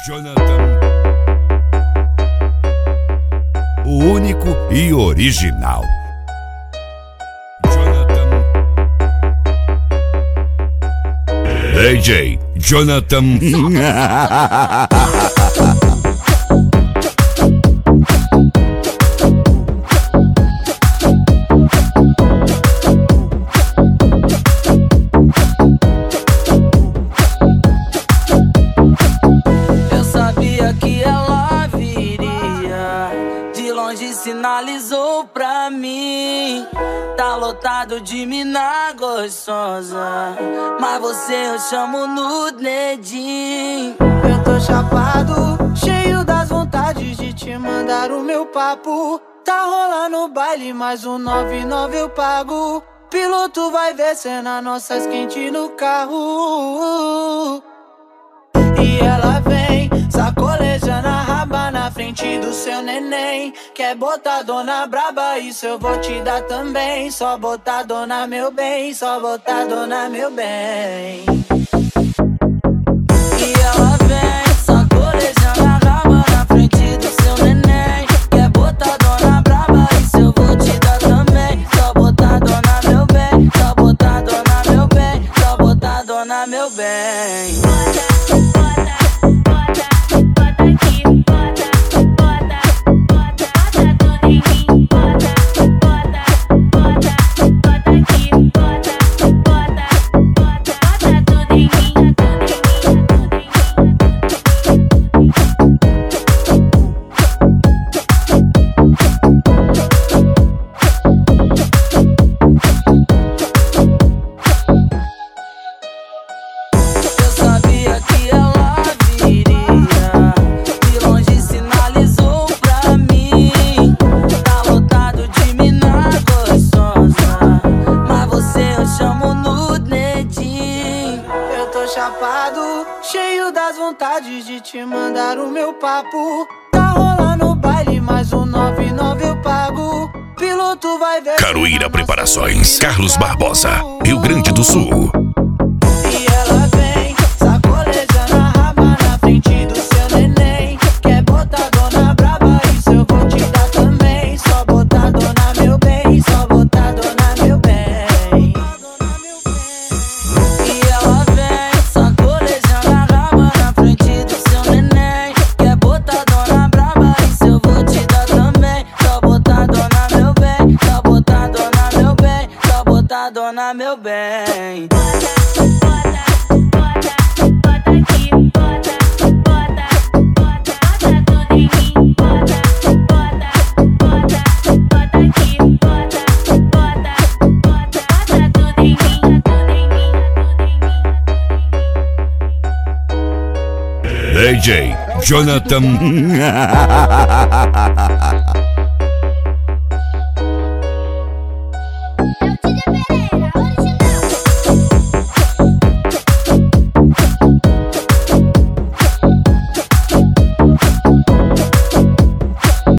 Jonathan, o único e original. Jonathan, DJ Jonathan. Sinalizou pra mim, tá lotado de mina gostosa, mas você eu chamo no dedinho. Eu tô chapado, cheio das vontades de te mandar o meu papo. Tá rolando baile, mais um 99 eu pago. Piloto vai ver cena nossas quentes no carro. E ela vem, sacolejando a raba na frente do seu neném. Quer botar dona braba, isso eu vou te dar também. Só botar dona meu bem, só botar dona meu bem. E ela vem, sacolejando a raba na frente do seu neném. Quer botar dona braba, isso eu vou te dar também. Só botar dona meu bem, só botar dona meu bem, só botar dona meu bem. Chapado, cheio das vontades de te mandar o meu papo. Tá rolando baile, mais um 99 eu pago. Piloto vai ver. Caruíra Preparações, Carlos Barbosa, Rio Grande do Sul. E ela vem, sacolejando a raba na frente do seu neném. Quer botar dona braba, isso eu vou te dar também. Só botar dona meu bem, só botar dona meu bem. E ela vem, sacolejando a raba na frente do seu neném. Quer botar dona braba, isso eu vou te dar também. Só botar dona meu bem, só botar dona meu bem, só botar dona meu bem. DJ Jonathan.